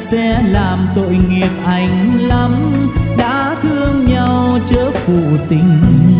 sẽ làm tội nghiệp anh lắm, đã thương nhau chớ phụ tình